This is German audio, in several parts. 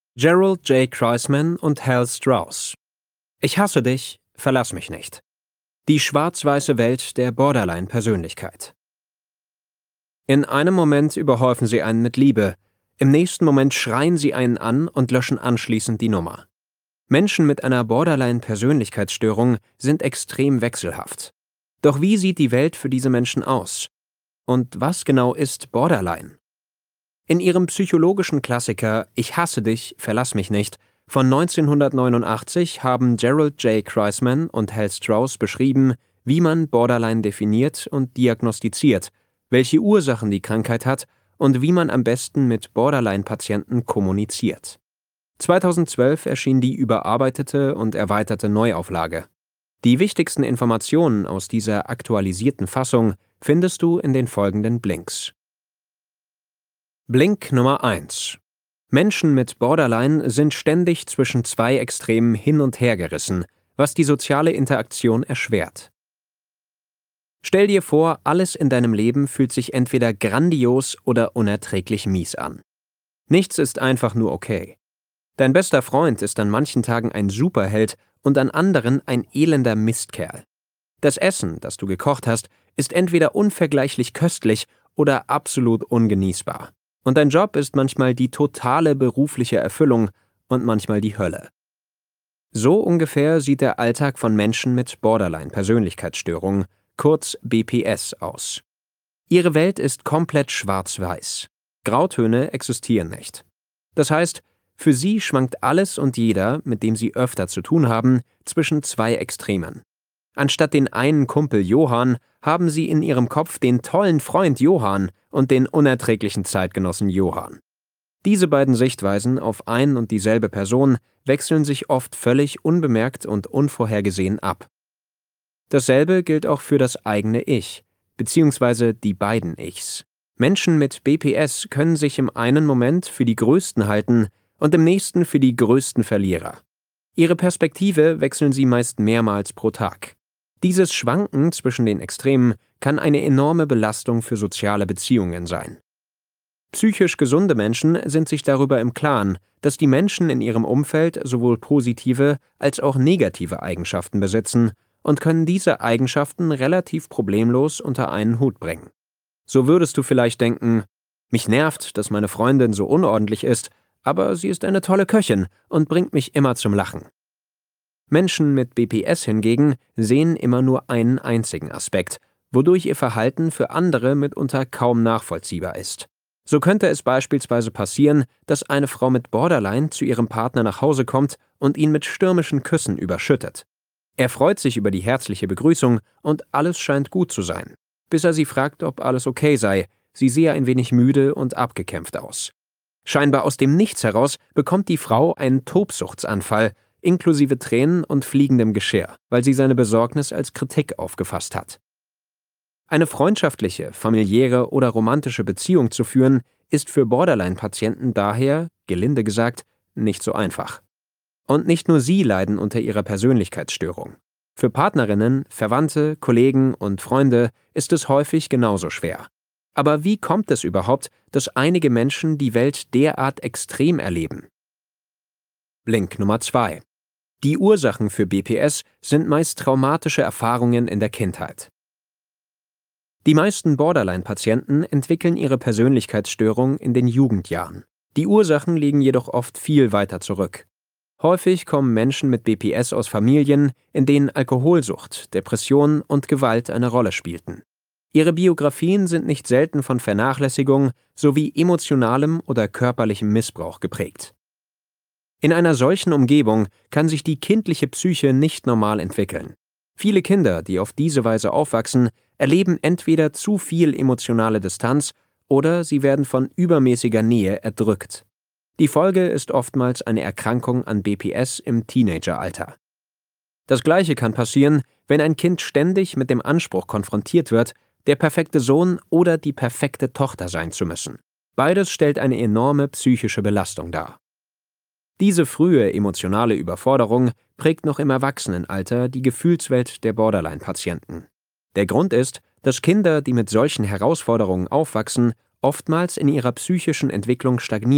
Gerald J. Kreisman und Hal Strauss. Ich hasse dich, verlass mich nicht. Die schwarz-weiße Welt der Borderline-Persönlichkeit. In einem Moment überhäufen sie einen mit Liebe, im nächsten Moment schreien sie einen an und löschen anschließend die Nummer. Menschen mit einer Borderline-Persönlichkeitsstörung sind extrem wechselhaft. Doch wie sieht die Welt für diese Menschen aus? Und was genau ist Borderline? In ihrem psychologischen Klassiker Ich hasse dich, verlass mich nicht von 1989 haben Gerald J. Kreisman und Hal Strauss beschrieben, wie man Borderline definiert und diagnostiziert, welche Ursachen die Krankheit hat und wie man am besten mit Borderline-Patienten kommuniziert. 2012 erschien die überarbeitete und erweiterte Neuauflage. Die wichtigsten Informationen aus dieser aktualisierten Fassung findest du in den folgenden Blinks. Blink Nummer 1: Menschen mit Borderline sind ständig zwischen zwei Extremen hin und her gerissen, was die soziale Interaktion erschwert. Stell dir vor, alles in deinem Leben fühlt sich entweder grandios oder unerträglich mies an. Nichts ist einfach nur okay. Dein bester Freund ist an manchen Tagen ein Superheld und an anderen ein elender Mistkerl. Das Essen, das du gekocht hast, ist entweder unvergleichlich köstlich oder absolut ungenießbar. Und dein Job ist manchmal die totale berufliche Erfüllung und manchmal die Hölle. So ungefähr sieht der Alltag von Menschen mit Borderline-Persönlichkeitsstörung, kurz BPS, aus. Ihre Welt ist komplett schwarz-weiß. Grautöne existieren nicht. Das heißt, für sie schwankt alles und jeder, mit dem sie öfter zu tun haben, zwischen zwei Extremen. Anstatt den einen Kumpel Johann haben sie in ihrem Kopf den tollen Freund Johann und den unerträglichen Zeitgenossen Johann. Diese beiden Sichtweisen auf ein und dieselbe Person wechseln sich oft völlig unbemerkt und unvorhergesehen ab. Dasselbe gilt auch für das eigene Ich, beziehungsweise die beiden Ichs. Menschen mit BPS können sich im einen Moment für die Größten halten und im nächsten für die größten Verlierer. Ihre Perspektive wechseln sie meist mehrmals pro Tag. Dieses Schwanken zwischen den Extremen kann eine enorme Belastung für soziale Beziehungen sein. Psychisch gesunde Menschen sind sich darüber im Klaren, dass die Menschen in ihrem Umfeld sowohl positive als auch negative Eigenschaften besitzen und können diese Eigenschaften relativ problemlos unter einen Hut bringen. So würdest du vielleicht denken: Mich nervt, dass meine Freundin so unordentlich ist, aber sie ist eine tolle Köchin und bringt mich immer zum Lachen. Menschen mit BPS hingegen sehen immer nur einen einzigen Aspekt, wodurch ihr Verhalten für andere mitunter kaum nachvollziehbar ist. So könnte es beispielsweise passieren, dass eine Frau mit Borderline zu ihrem Partner nach Hause kommt und ihn mit stürmischen Küssen überschüttet. Er freut sich über die herzliche Begrüßung und alles scheint gut zu sein, bis er sie fragt, ob alles okay sei. Sie sehe ein wenig müde und abgekämpft aus. Scheinbar aus dem Nichts heraus bekommt die Frau einen Tobsuchtsanfall, inklusive Tränen und fliegendem Geschirr, weil sie seine Besorgnis als Kritik aufgefasst hat. Eine freundschaftliche, familiäre oder romantische Beziehung zu führen, ist für Borderline-Patienten daher, gelinde gesagt, nicht so einfach. Und nicht nur sie leiden unter ihrer Persönlichkeitsstörung. Für Partnerinnen, Verwandte, Kollegen und Freunde ist es häufig genauso schwer. Aber wie kommt es überhaupt, dass einige Menschen die Welt derart extrem erleben? Blink Nummer 2: Die Ursachen für BPS sind meist traumatische Erfahrungen in der Kindheit. Die meisten Borderline-Patienten entwickeln ihre Persönlichkeitsstörung in den Jugendjahren. Die Ursachen liegen jedoch oft viel weiter zurück. Häufig kommen Menschen mit BPS aus Familien, in denen Alkoholsucht, Depression und Gewalt eine Rolle spielten. Ihre Biografien sind nicht selten von Vernachlässigung sowie emotionalem oder körperlichem Missbrauch geprägt. In einer solchen Umgebung kann sich die kindliche Psyche nicht normal entwickeln. Viele Kinder, die auf diese Weise aufwachsen, erleben entweder zu viel emotionale Distanz oder sie werden von übermäßiger Nähe erdrückt. Die Folge ist oftmals eine Erkrankung an BPS im Teenageralter. Das Gleiche kann passieren, wenn ein Kind ständig mit dem Anspruch konfrontiert wird, der perfekte Sohn oder die perfekte Tochter sein zu müssen. Beides stellt eine enorme psychische Belastung dar. Diese frühe emotionale Überforderung prägt noch im Erwachsenenalter die Gefühlswelt der Borderline-Patienten. Der Grund ist, dass Kinder, die mit solchen Herausforderungen aufwachsen, oftmals in ihrer psychischen Entwicklung stagnieren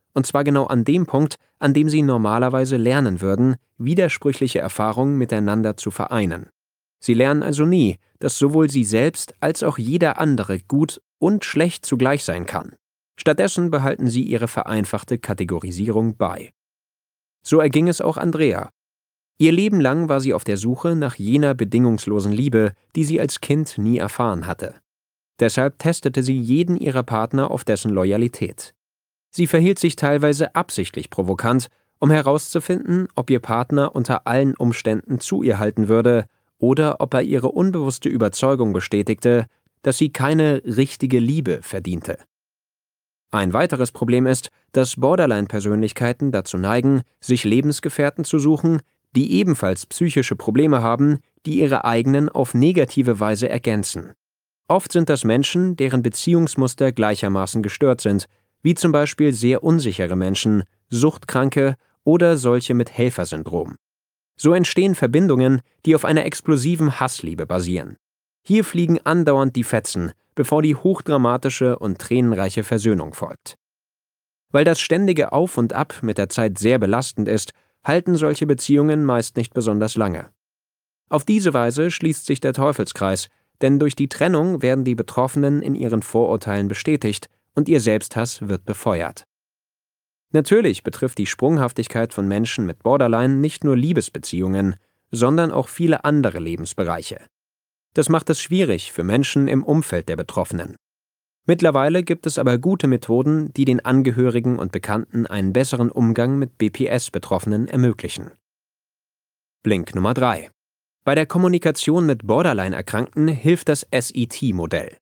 Und zwar genau an dem Punkt, an dem sie normalerweise lernen würden, widersprüchliche Erfahrungen miteinander zu vereinen. Sie lernen also nie, dass sowohl sie selbst als auch jeder andere gut und schlecht zugleich sein kann. Stattdessen behalten sie ihre vereinfachte Kategorisierung bei. So erging es auch Andrea. Ihr Leben lang war sie auf der Suche nach jener bedingungslosen Liebe, die sie als Kind nie erfahren hatte. Deshalb testete sie jeden ihrer Partner auf dessen Loyalität. Sie verhielt sich teilweise absichtlich provokant, um herauszufinden, ob ihr Partner unter allen Umständen zu ihr halten würde oder ob er ihre unbewusste Überzeugung bestätigte, dass sie keine richtige Liebe verdiente. Ein weiteres Problem ist, dass Borderline-Persönlichkeiten dazu neigen, sich Lebensgefährten zu suchen, die ebenfalls psychische Probleme haben, die ihre eigenen auf negative Weise ergänzen. Oft sind das Menschen, deren Beziehungsmuster gleichermaßen gestört sind, wie zum Beispiel sehr unsichere Menschen, Suchtkranke oder solche mit Helfersyndrom. So entstehen Verbindungen, die auf einer explosiven Hassliebe basieren. Hier fliegen andauernd die Fetzen, bevor die hochdramatische und tränenreiche Versöhnung folgt. Weil das ständige Auf und Ab mit der Zeit sehr belastend ist, halten solche Beziehungen meist nicht besonders lange. Auf diese Weise schließt sich der Teufelskreis, denn durch die Trennung werden die Betroffenen in ihren Vorurteilen bestätigt und ihr Selbsthass wird befeuert. Natürlich betrifft die Sprunghaftigkeit von Menschen mit Borderline nicht nur Liebesbeziehungen, sondern auch viele andere Lebensbereiche. Das macht es schwierig für Menschen im Umfeld der Betroffenen. Mittlerweile gibt es aber gute Methoden, die den Angehörigen und Bekannten einen besseren Umgang mit BPS-Betroffenen ermöglichen. Blink Nummer 3. Bei der Kommunikation mit Borderline-Erkrankten hilft das SET-Modell.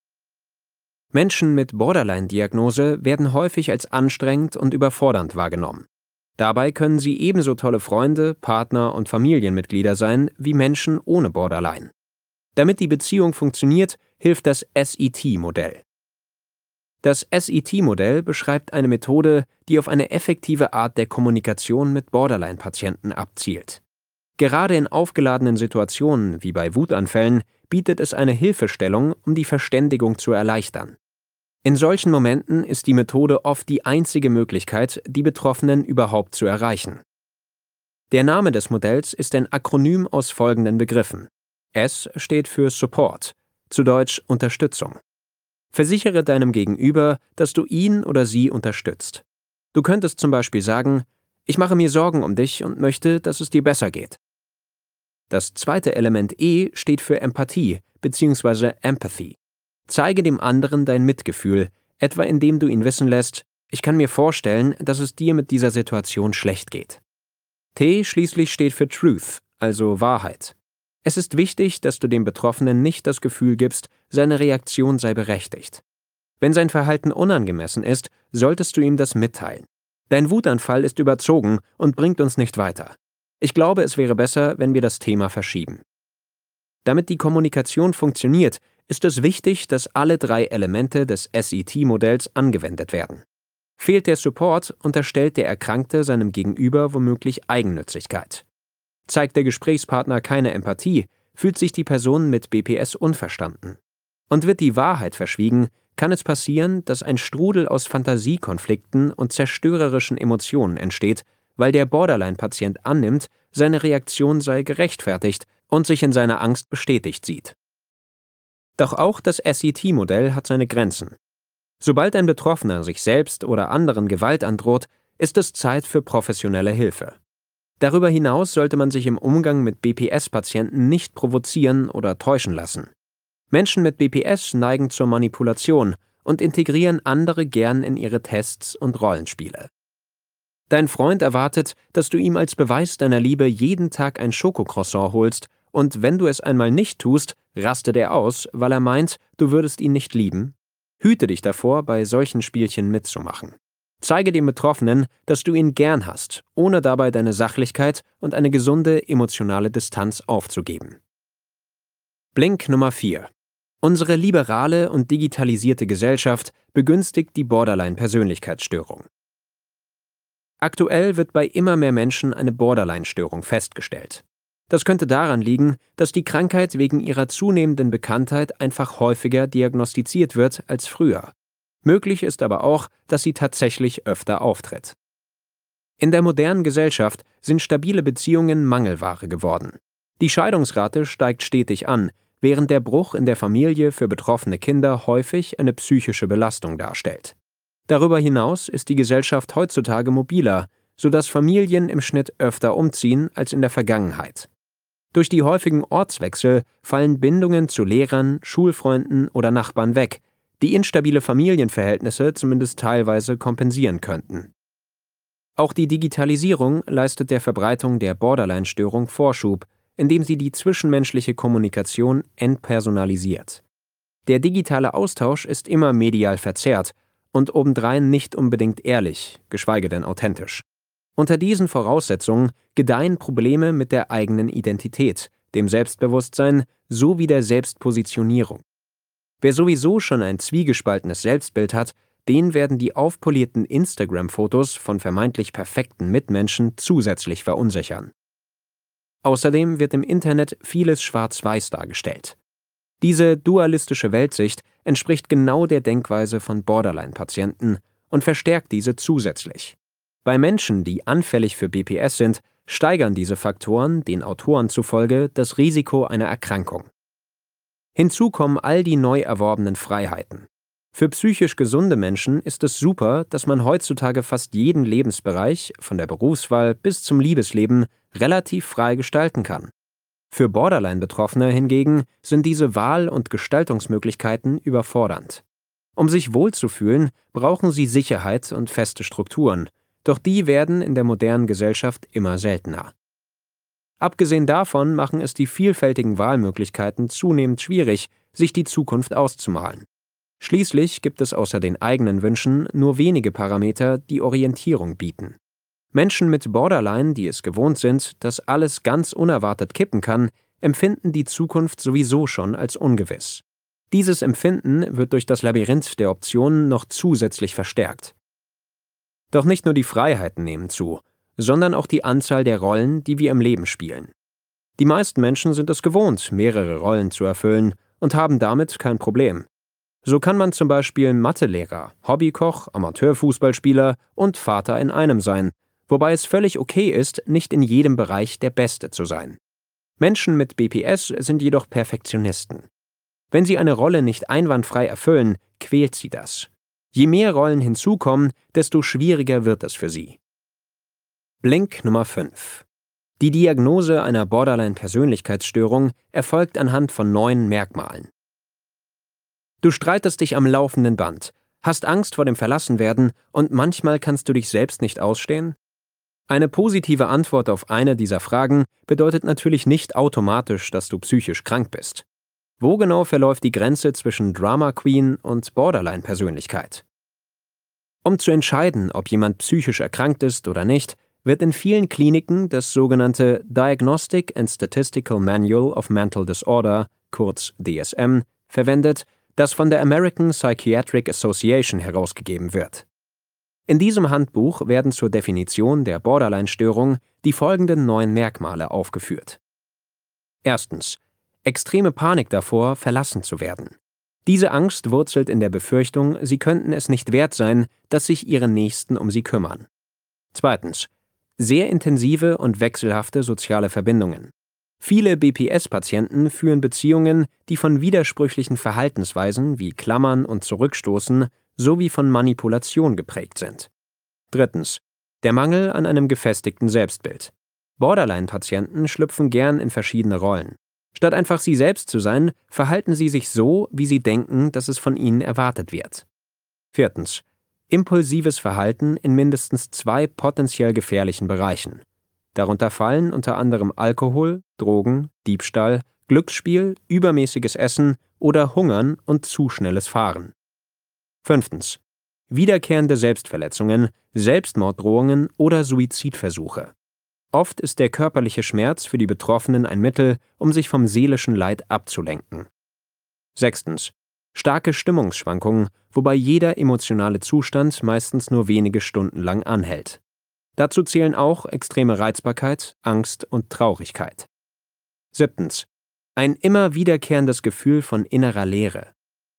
Menschen mit Borderline-Diagnose werden häufig als anstrengend und überfordernd wahrgenommen. Dabei können sie ebenso tolle Freunde, Partner und Familienmitglieder sein wie Menschen ohne Borderline. Damit die Beziehung funktioniert, hilft das SET-Modell. Das SET-Modell beschreibt eine Methode, die auf eine effektive Art der Kommunikation mit Borderline-Patienten abzielt. Gerade in aufgeladenen Situationen wie bei Wutanfällen bietet es eine Hilfestellung, um die Verständigung zu erleichtern. In solchen Momenten ist die Methode oft die einzige Möglichkeit, die Betroffenen überhaupt zu erreichen. Der Name des Modells ist ein Akronym aus folgenden Begriffen. S steht für Support, zu Deutsch Unterstützung. Versichere deinem Gegenüber, dass du ihn oder sie unterstützt. Du könntest zum Beispiel sagen: Ich mache mir Sorgen um dich und möchte, dass es dir besser geht. Das zweite Element E steht für Empathie bzw. Empathy. Zeige dem anderen dein Mitgefühl, etwa indem du ihn wissen lässt: Ich kann mir vorstellen, dass es dir mit dieser Situation schlecht geht. T schließlich steht für Truth, also Wahrheit. Es ist wichtig, dass du dem Betroffenen nicht das Gefühl gibst, seine Reaktion sei berechtigt. Wenn sein Verhalten unangemessen ist, solltest du ihm das mitteilen. Dein Wutanfall ist überzogen und bringt uns nicht weiter. Ich glaube, es wäre besser, wenn wir das Thema verschieben. Damit die Kommunikation funktioniert, ist es wichtig, dass alle 3 Elemente des SET-Modells angewendet werden. Fehlt der Support, unterstellt der Erkrankte seinem Gegenüber womöglich Eigennützigkeit. Zeigt der Gesprächspartner keine Empathie, fühlt sich die Person mit BPS unverstanden. Und wird die Wahrheit verschwiegen, kann es passieren, dass ein Strudel aus Fantasiekonflikten und zerstörerischen Emotionen entsteht, weil der Borderline-Patient annimmt, seine Reaktion sei gerechtfertigt und sich in seiner Angst bestätigt sieht. Doch auch das SET-Modell hat seine Grenzen. Sobald ein Betroffener sich selbst oder anderen Gewalt androht, ist es Zeit für professionelle Hilfe. Darüber hinaus sollte man sich im Umgang mit BPS-Patienten nicht provozieren oder täuschen lassen. Menschen mit BPS neigen zur Manipulation und integrieren andere gern in ihre Tests und Rollenspiele. Dein Freund erwartet, dass du ihm als Beweis deiner Liebe jeden Tag ein Schokocroissant holst, und wenn du es einmal nicht tust, rastet er aus, weil er meint, du würdest ihn nicht lieben. Hüte dich davor, bei solchen Spielchen mitzumachen. Zeige dem Betroffenen, dass du ihn gern hast, ohne dabei deine Sachlichkeit und eine gesunde emotionale Distanz aufzugeben. Blink Nummer 4. Unsere liberale und digitalisierte Gesellschaft begünstigt die Borderline-Persönlichkeitsstörung. Aktuell wird bei immer mehr Menschen eine Borderline-Störung festgestellt. Das könnte daran liegen, dass die Krankheit wegen ihrer zunehmenden Bekanntheit einfach häufiger diagnostiziert wird als früher. Möglich ist aber auch, dass sie tatsächlich öfter auftritt. In der modernen Gesellschaft sind stabile Beziehungen Mangelware geworden. Die Scheidungsrate steigt stetig an, während der Bruch in der Familie für betroffene Kinder häufig eine psychische Belastung darstellt. Darüber hinaus ist die Gesellschaft heutzutage mobiler, sodass Familien im Schnitt öfter umziehen als in der Vergangenheit. Durch die häufigen Ortswechsel fallen Bindungen zu Lehrern, Schulfreunden oder Nachbarn weg, die instabile Familienverhältnisse zumindest teilweise kompensieren könnten. Auch die Digitalisierung leistet der Verbreitung der Borderline-Störung Vorschub, indem sie die zwischenmenschliche Kommunikation entpersonalisiert. Der digitale Austausch ist immer medial verzerrt und obendrein nicht unbedingt ehrlich, geschweige denn authentisch. Unter diesen Voraussetzungen gedeihen Probleme mit der eigenen Identität, dem Selbstbewusstsein sowie der Selbstpositionierung. Wer sowieso schon ein zwiegespaltenes Selbstbild hat, den werden die aufpolierten Instagram-Fotos von vermeintlich perfekten Mitmenschen zusätzlich verunsichern. Außerdem wird im Internet vieles schwarz-weiß dargestellt. Diese dualistische Weltsicht entspricht genau der Denkweise von Borderline-Patienten und verstärkt diese zusätzlich. Bei Menschen, die anfällig für BPS sind, steigern diese Faktoren, den Autoren zufolge, das Risiko einer Erkrankung. Hinzu kommen all die neu erworbenen Freiheiten. Für psychisch gesunde Menschen ist es super, dass man heutzutage fast jeden Lebensbereich, von der Berufswahl bis zum Liebesleben, relativ frei gestalten kann. Für Borderline-Betroffene hingegen sind diese Wahl- und Gestaltungsmöglichkeiten überfordernd. Um sich wohlzufühlen, brauchen sie Sicherheit und feste Strukturen, doch die werden in der modernen Gesellschaft immer seltener. Abgesehen davon machen es die vielfältigen Wahlmöglichkeiten zunehmend schwierig, sich die Zukunft auszumalen. Schließlich gibt es außer den eigenen Wünschen nur wenige Parameter, die Orientierung bieten. Menschen mit Borderline, die es gewohnt sind, dass alles ganz unerwartet kippen kann, empfinden die Zukunft sowieso schon als ungewiss. Dieses Empfinden wird durch das Labyrinth der Optionen noch zusätzlich verstärkt. Doch nicht nur die Freiheiten nehmen zu, sondern auch die Anzahl der Rollen, die wir im Leben spielen. Die meisten Menschen sind es gewohnt, mehrere Rollen zu erfüllen und haben damit kein Problem. So kann man zum Beispiel Mathelehrer, Hobbykoch, Amateurfußballspieler und Vater in einem sein, wobei es völlig okay ist, nicht in jedem Bereich der Beste zu sein. Menschen mit BPS sind jedoch Perfektionisten. Wenn sie eine Rolle nicht einwandfrei erfüllen, quält sie das. Je mehr Rollen hinzukommen, desto schwieriger wird es für sie. Blink Nummer 5. Die Diagnose einer Borderline-Persönlichkeitsstörung erfolgt anhand von 9 Merkmalen. Du streitest dich am laufenden Band, hast Angst vor dem Verlassenwerden und manchmal kannst du dich selbst nicht ausstehen? Eine positive Antwort auf eine dieser Fragen bedeutet natürlich nicht automatisch, dass du psychisch krank bist. Wo genau verläuft die Grenze zwischen Drama Queen und Borderline-Persönlichkeit? Um zu entscheiden, ob jemand psychisch erkrankt ist oder nicht, wird in vielen Kliniken das sogenannte Diagnostic and Statistical Manual of Mental Disorder, kurz DSM, verwendet, das von der American Psychiatric Association herausgegeben wird. In diesem Handbuch werden zur Definition der Borderline-Störung die folgenden 9 Merkmale aufgeführt. Erstens: extreme Panik davor, verlassen zu werden. Diese Angst wurzelt in der Befürchtung, sie könnten es nicht wert sein, dass sich ihre Nächsten um sie kümmern. Zweitens: sehr intensive und wechselhafte soziale Verbindungen. Viele BPS-Patienten führen Beziehungen, die von widersprüchlichen Verhaltensweisen wie Klammern und Zurückstoßen sowie von Manipulation geprägt sind. Drittens: der Mangel an einem gefestigten Selbstbild. Borderline-Patienten schlüpfen gern in verschiedene Rollen. Statt einfach sie selbst zu sein, verhalten sie sich so, wie sie denken, dass es von ihnen erwartet wird. Viertens: impulsives Verhalten in mindestens 2 potenziell gefährlichen Bereichen. Darunter fallen unter anderem Alkohol, Drogen, Diebstahl, Glücksspiel, übermäßiges Essen oder Hungern und zu schnelles Fahren. Fünftens: wiederkehrende Selbstverletzungen, Selbstmorddrohungen oder Suizidversuche. Oft ist der körperliche Schmerz für die Betroffenen ein Mittel, um sich vom seelischen Leid abzulenken. Sechstens: starke Stimmungsschwankungen, wobei jeder emotionale Zustand meistens nur wenige Stunden lang anhält. Dazu zählen auch extreme Reizbarkeit, Angst und Traurigkeit. Siebtens: ein immer wiederkehrendes Gefühl von innerer Leere.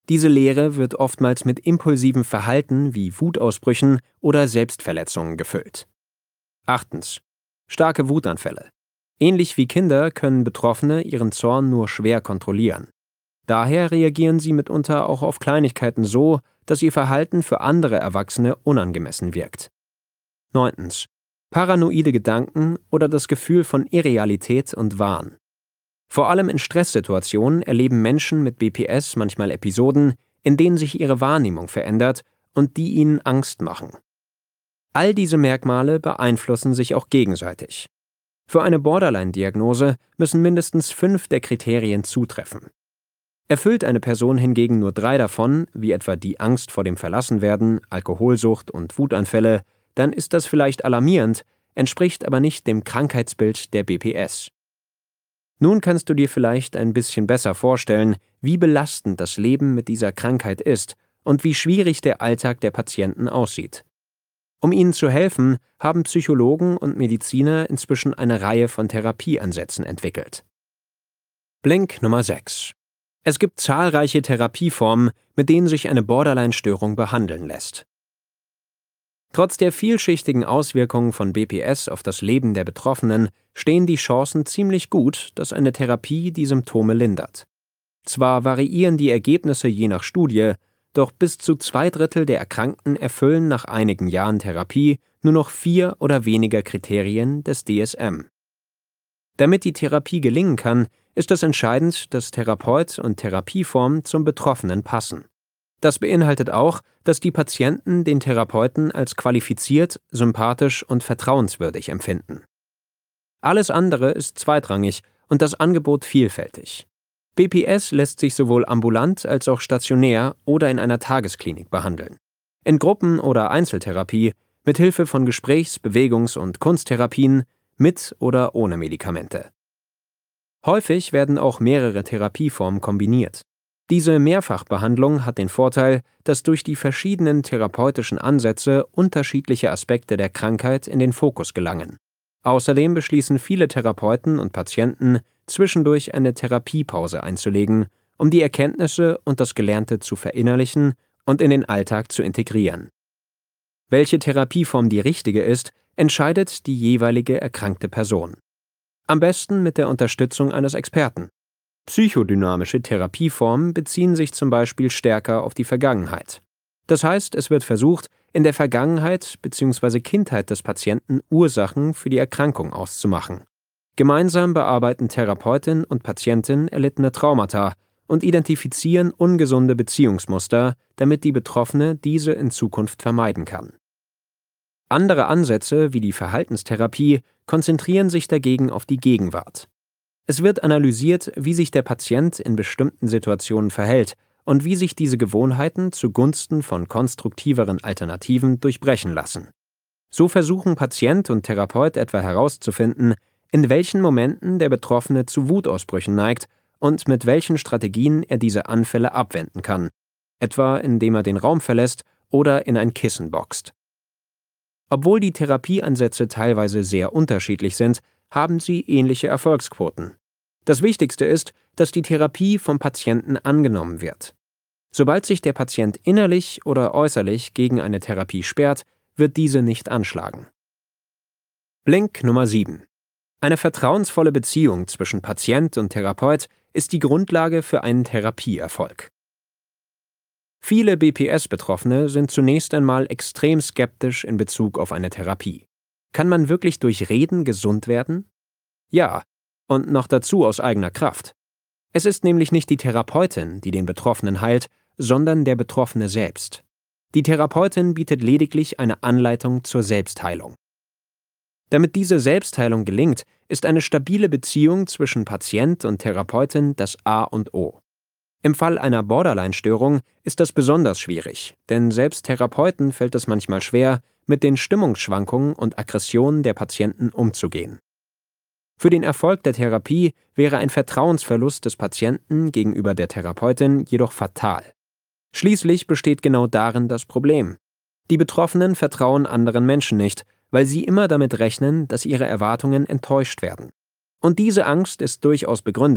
Diese Leere wird oftmals mit impulsivem Verhalten wie Wutausbrüchen oder Selbstverletzungen gefüllt. 8. Starke Wutanfälle. Ähnlich wie Kinder können Betroffene ihren Zorn nur schwer kontrollieren. Daher reagieren sie mitunter auch auf Kleinigkeiten so, dass ihr Verhalten für andere Erwachsene unangemessen wirkt. 9. Paranoide Gedanken oder das Gefühl von Irrealität und Wahn. Vor allem in Stresssituationen erleben Menschen mit BPS manchmal Episoden, in denen sich ihre Wahrnehmung verändert und die ihnen Angst machen. All diese Merkmale beeinflussen sich auch gegenseitig. Für eine Borderline-Diagnose müssen mindestens 5 der Kriterien zutreffen. Erfüllt eine Person hingegen nur 3 davon, wie etwa die Angst vor dem Verlassenwerden, Alkoholsucht und Wutanfälle, dann ist das vielleicht alarmierend, entspricht aber nicht dem Krankheitsbild der BPS. Nun kannst du dir vielleicht ein bisschen besser vorstellen, wie belastend das Leben mit dieser Krankheit ist und wie schwierig der Alltag der Patienten aussieht. Um ihnen zu helfen, haben Psychologen und Mediziner inzwischen eine Reihe von Therapieansätzen entwickelt. Blink Nummer 6. Es gibt zahlreiche Therapieformen, mit denen sich eine Borderline-Störung behandeln lässt. Trotz der vielschichtigen Auswirkungen von BPS auf das Leben der Betroffenen stehen die Chancen ziemlich gut, dass eine Therapie die Symptome lindert. Zwar variieren die Ergebnisse je nach Studie, doch bis zu 2/3 der Erkrankten erfüllen nach einigen Jahren Therapie nur noch 4 oder weniger Kriterien des DSM. Damit die Therapie gelingen kann, ist es entscheidend, dass Therapeut und Therapieform zum Betroffenen passen. Das beinhaltet auch, dass die Patienten den Therapeuten als qualifiziert, sympathisch und vertrauenswürdig empfinden. Alles andere ist zweitrangig und das Angebot vielfältig. BPS lässt sich sowohl ambulant als auch stationär oder in einer Tagesklinik behandeln. In Gruppen- oder Einzeltherapie, mit Hilfe von Gesprächs-, Bewegungs- und Kunsttherapien, mit oder ohne Medikamente. Häufig werden auch mehrere Therapieformen kombiniert. Diese Mehrfachbehandlung hat den Vorteil, dass durch die verschiedenen therapeutischen Ansätze unterschiedliche Aspekte der Krankheit in den Fokus gelangen. Außerdem beschließen viele Therapeuten und Patienten, zwischendurch eine Therapiepause einzulegen, um die Erkenntnisse und das Gelernte zu verinnerlichen und in den Alltag zu integrieren. Welche Therapieform die richtige ist, entscheidet die jeweilige erkrankte Person. Am besten mit der Unterstützung eines Experten. Psychodynamische Therapieformen beziehen sich zum Beispiel stärker auf die Vergangenheit. Das heißt, es wird versucht, in der Vergangenheit bzw. Kindheit des Patienten Ursachen für die Erkrankung auszumachen. Gemeinsam bearbeiten Therapeutin und Patientin erlittene Traumata und identifizieren ungesunde Beziehungsmuster, damit die Betroffene diese in Zukunft vermeiden kann. Andere Ansätze, wie die Verhaltenstherapie, konzentrieren sich dagegen auf die Gegenwart. Es wird analysiert, wie sich der Patient in bestimmten Situationen verhält und wie sich diese Gewohnheiten zugunsten von konstruktiveren Alternativen durchbrechen lassen. So versuchen Patient und Therapeut etwa herauszufinden, in welchen Momenten der Betroffene zu Wutausbrüchen neigt und mit welchen Strategien er diese Anfälle abwenden kann, etwa indem er den Raum verlässt oder in ein Kissen boxt. Obwohl die Therapieansätze teilweise sehr unterschiedlich sind, haben sie ähnliche Erfolgsquoten. Das Wichtigste ist, dass die Therapie vom Patienten angenommen wird. Sobald sich der Patient innerlich oder äußerlich gegen eine Therapie sperrt, wird diese nicht anschlagen. Blink Nummer 7. Eine vertrauensvolle Beziehung zwischen Patient und Therapeut ist die Grundlage für einen Therapieerfolg. Viele BPS-Betroffene sind zunächst einmal extrem skeptisch in Bezug auf eine Therapie. Kann man wirklich durch Reden gesund werden? Ja, und noch dazu aus eigener Kraft. Es ist nämlich nicht die Therapeutin, die den Betroffenen heilt, sondern der Betroffene selbst. Die Therapeutin bietet lediglich eine Anleitung zur Selbstheilung. Damit diese Selbstheilung gelingt, ist eine stabile Beziehung zwischen Patient und Therapeutin das A und O. Im Fall einer Borderline-Störung ist das besonders schwierig, denn selbst Therapeuten fällt es manchmal schwer, mit den Stimmungsschwankungen und Aggressionen der Patienten umzugehen. Für den Erfolg der Therapie wäre ein Vertrauensverlust des Patienten gegenüber der Therapeutin jedoch fatal. Schließlich besteht genau darin das Problem. Die Betroffenen vertrauen anderen Menschen nicht, weil sie immer damit rechnen, dass ihre Erwartungen enttäuscht werden. Und diese Angst ist durchaus begründet,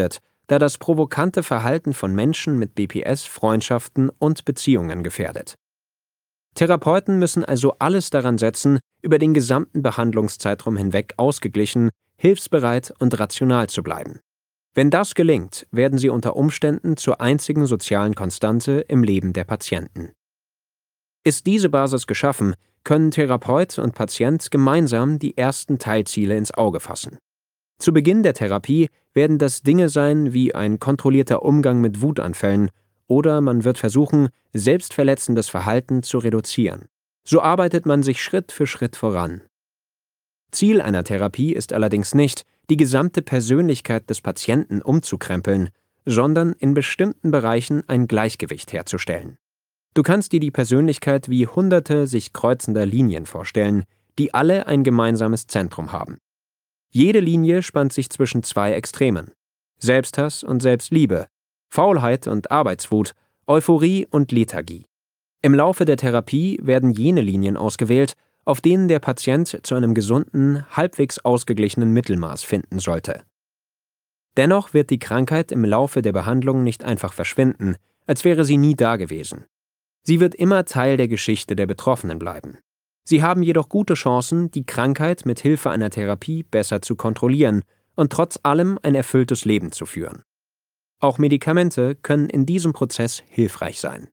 da das provokante Verhalten von Menschen mit BPS Freundschaften und Beziehungen gefährdet. Therapeuten müssen also alles daran setzen, über den gesamten Behandlungszeitraum hinweg ausgeglichen, hilfsbereit und rational zu bleiben. Wenn das gelingt, werden sie unter Umständen zur einzigen sozialen Konstante im Leben der Patienten. Ist diese Basis geschaffen, können Therapeut und Patient gemeinsam die ersten Teilziele ins Auge fassen. Zu Beginn der Therapie werden das Dinge sein wie ein kontrollierter Umgang mit Wutanfällen oder man wird versuchen, selbstverletzendes Verhalten zu reduzieren. So arbeitet man sich Schritt für Schritt voran. Ziel einer Therapie ist allerdings nicht, die gesamte Persönlichkeit des Patienten umzukrempeln, sondern in bestimmten Bereichen ein Gleichgewicht herzustellen. Du kannst dir die Persönlichkeit wie hunderte sich kreuzender Linien vorstellen, die alle ein gemeinsames Zentrum haben. Jede Linie spannt sich zwischen zwei Extremen: Selbsthass und Selbstliebe, Faulheit und Arbeitswut, Euphorie und Lethargie. Im Laufe der Therapie werden jene Linien ausgewählt, auf denen der Patient zu einem gesunden, halbwegs ausgeglichenen Mittelmaß finden sollte. Dennoch wird die Krankheit im Laufe der Behandlung nicht einfach verschwinden, als wäre sie nie dagewesen. Sie wird immer Teil der Geschichte der Betroffenen bleiben. Sie haben jedoch gute Chancen, die Krankheit mit Hilfe einer Therapie besser zu kontrollieren und trotz allem ein erfülltes Leben zu führen. Auch Medikamente können in diesem Prozess hilfreich sein.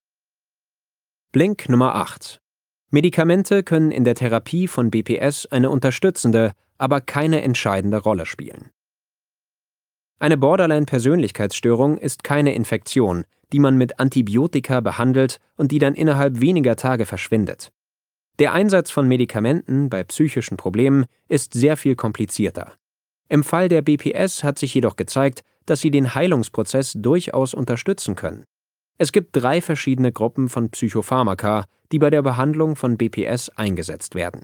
Blink Nummer 8. Medikamente können in der Therapie von BPS eine unterstützende, aber keine entscheidende Rolle spielen. Eine Borderline-Persönlichkeitsstörung ist keine Infektion, die man mit Antibiotika behandelt und die dann innerhalb weniger Tage verschwindet. Der Einsatz von Medikamenten bei psychischen Problemen ist sehr viel komplizierter. Im Fall der BPS hat sich jedoch gezeigt, dass sie den Heilungsprozess durchaus unterstützen können. Es gibt 3 verschiedene Gruppen von Psychopharmaka, die bei der Behandlung von BPS eingesetzt werden.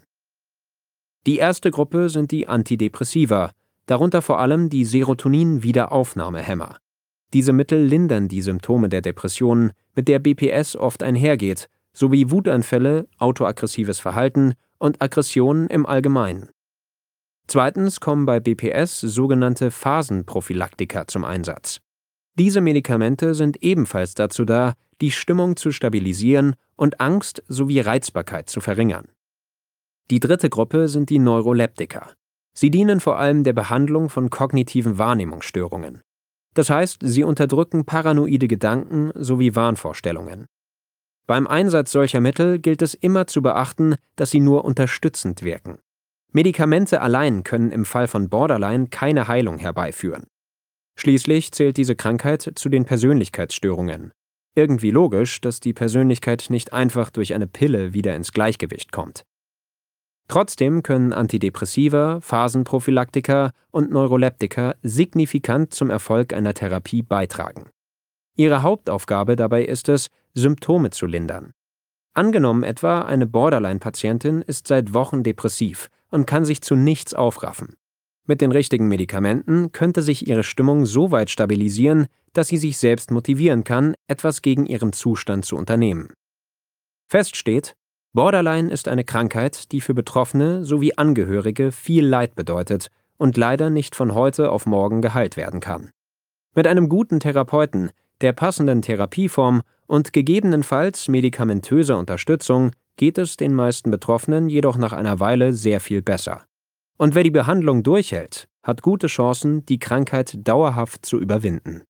Die erste Gruppe sind die Antidepressiva, darunter vor allem die Serotonin-Wiederaufnahmehemmer. Diese Mittel lindern die Symptome der Depressionen, mit der BPS oft einhergeht, sowie Wutanfälle, autoaggressives Verhalten und Aggressionen im Allgemeinen. Zweitens kommen bei BPS sogenannte Phasenprophylaktika zum Einsatz. Diese Medikamente sind ebenfalls dazu da, die Stimmung zu stabilisieren und Angst sowie Reizbarkeit zu verringern. Die dritte Gruppe sind die Neuroleptika. Sie dienen vor allem der Behandlung von kognitiven Wahrnehmungsstörungen. Das heißt, sie unterdrücken paranoide Gedanken sowie Wahnvorstellungen. Beim Einsatz solcher Mittel gilt es immer zu beachten, dass sie nur unterstützend wirken. Medikamente allein können im Fall von Borderline keine Heilung herbeiführen. Schließlich zählt diese Krankheit zu den Persönlichkeitsstörungen. Irgendwie logisch, dass die Persönlichkeit nicht einfach durch eine Pille wieder ins Gleichgewicht kommt. Trotzdem können Antidepressiva, Phasenprophylaktika und Neuroleptika signifikant zum Erfolg einer Therapie beitragen. Ihre Hauptaufgabe dabei ist es, Symptome zu lindern. Angenommen etwa, eine Borderline-Patientin ist seit Wochen depressiv und kann sich zu nichts aufraffen. Mit den richtigen Medikamenten könnte sich ihre Stimmung so weit stabilisieren, dass sie sich selbst motivieren kann, etwas gegen ihren Zustand zu unternehmen. Fest steht, Borderline ist eine Krankheit, die für Betroffene sowie Angehörige viel Leid bedeutet und leider nicht von heute auf morgen geheilt werden kann. Mit einem guten Therapeuten, der passenden Therapieform und gegebenenfalls medikamentöser Unterstützung geht es den meisten Betroffenen jedoch nach einer Weile sehr viel besser. Und wer die Behandlung durchhält, hat gute Chancen, die Krankheit dauerhaft zu überwinden.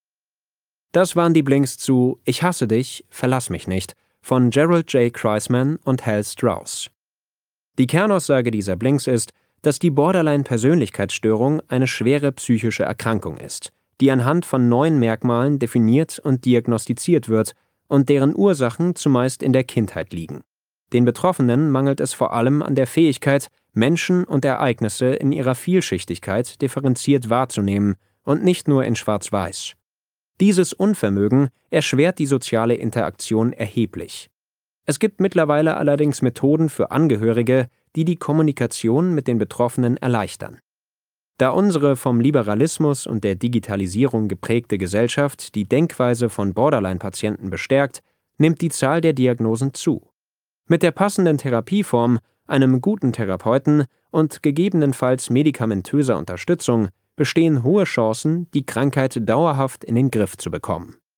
Das waren die Blinks zu Ich hasse dich, verlass mich nicht von Gerald J. Kreisman und Hal Strauss. Die Kernaussage dieser Blinks ist, dass die Borderline-Persönlichkeitsstörung eine schwere psychische Erkrankung ist, die anhand von 9 Merkmalen definiert und diagnostiziert wird und deren Ursachen zumeist in der Kindheit liegen. Den Betroffenen mangelt es vor allem an der Fähigkeit, Menschen und Ereignisse in ihrer Vielschichtigkeit differenziert wahrzunehmen und nicht nur in Schwarz-Weiß. Dieses Unvermögen erschwert die soziale Interaktion erheblich. Es gibt mittlerweile allerdings Methoden für Angehörige, die die Kommunikation mit den Betroffenen erleichtern. Da unsere vom Liberalismus und der Digitalisierung geprägte Gesellschaft die Denkweise von Borderline-Patienten bestärkt, nimmt die Zahl der Diagnosen zu. Mit der passenden Therapieform, einem guten Therapeuten und gegebenenfalls medikamentöser Unterstützung bestehen hohe Chancen, die Krankheit dauerhaft in den Griff zu bekommen.